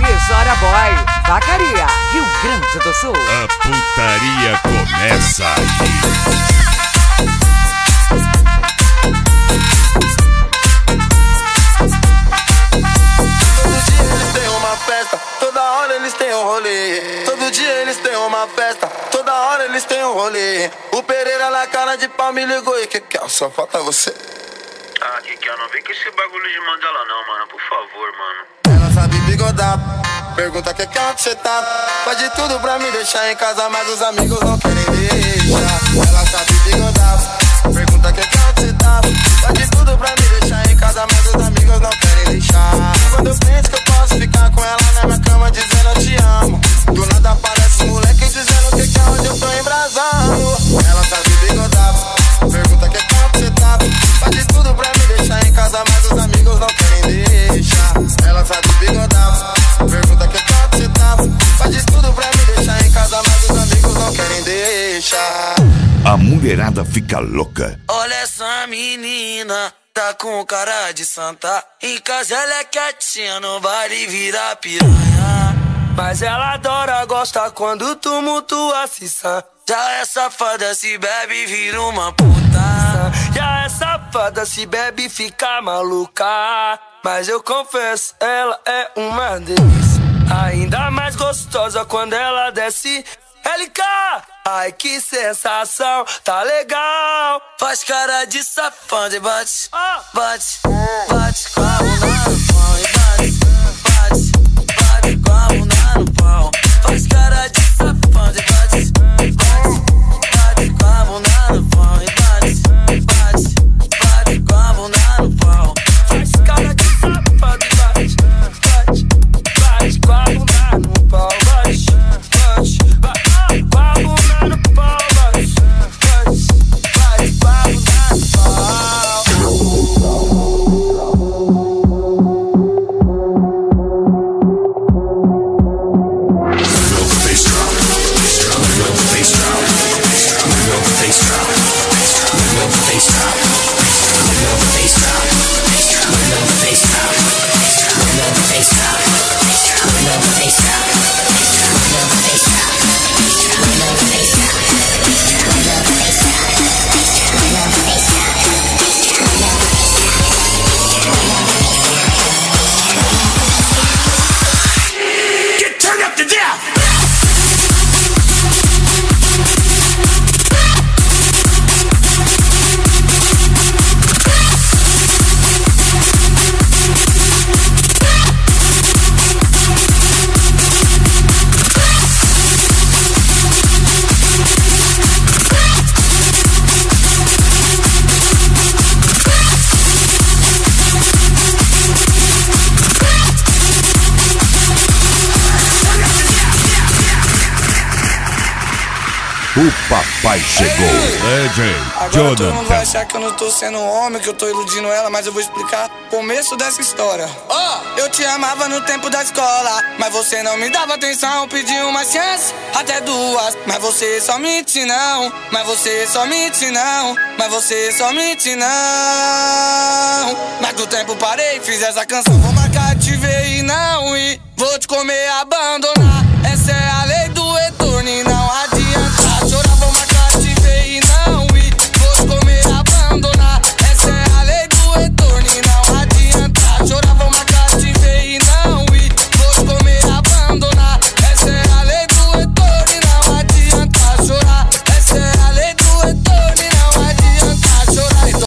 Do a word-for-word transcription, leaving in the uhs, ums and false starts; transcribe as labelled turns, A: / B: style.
A: Vitória Boy, Vacaria, Rio Grande do Sul.
B: A putaria começa aqui.
C: Toda hora eles têm um rolê. Todo dia eles têm uma festa. Toda hora eles têm um rolê. O Pereira na cara de pau me ligou e que que é? Só falta você.
D: Ah, que que é? Não vem com esse bagulho de Mandela não, mano. Por favor, mano.
C: Ela sabe bigodar. Pergunta que que é onde cê tá. Faz de tudo pra me deixar em casa, mas os amigos não querem deixar. Ela sabe bigodar. Pergunta que que é onde cê tá. Faz de tudo pra me deixar em casa, mas os amigos não querem deixar. Quando eu penso que eu posso ficar com ela na minha cama dizendo eu te amo, do nada aparece um moleque dizendo que que é onde eu tô embrasando. Ela sabe bigodar. Pergunta que que é onde cê tá. Faz de tudo pra me deixar em casa, mas os amigos não querem deixar. Ela sabe bigodar. Pergunta que que é onde cê tá. Faz de tudo pra me deixar em casa, mas os amigos não querem deixar.
B: A mulherada fica louca.
E: Olha essa menina, tá com cara de santa. Em casa ela é quietinha, no baile vira piranha. Mas ela adora, gosta quando tumultua se sã. Já é safada, se bebe vira uma puta. Já é safada, se bebe fica maluca. Mas eu confesso, ela é uma delícia. Ainda mais gostosa quando ela desce. L K, ai que sensação, tá legal. Faz cara de safado e bate, bate, bate com a bunda no pau e bate, bate, bate com a bunda no pau. Faz cara de safado e bate, bate, bate com a bunda no pau e bate, bate, bate com a bunda no pau. Faz cara de safado e bate, bate, bate com a bunda no pau, bate, bate, bate. Com a bunda no pau, bate, bate, bate com a bunda no pau.
B: O papai chegou. É, Jay.
C: Agora todo mundo vai achar que eu não tô sendo um homem, que eu tô iludindo ela, mas eu vou explicar o começo dessa história. Oh! Eu te amava no tempo da escola, mas você não me dava atenção. Pedi uma chance, até duas, mas você só mente não. Mas você só mente não. Mas você só mente não. Mas do tempo parei, fiz essa canção. Vou marcar, te ver e não ir. Vou te comer, abandonar.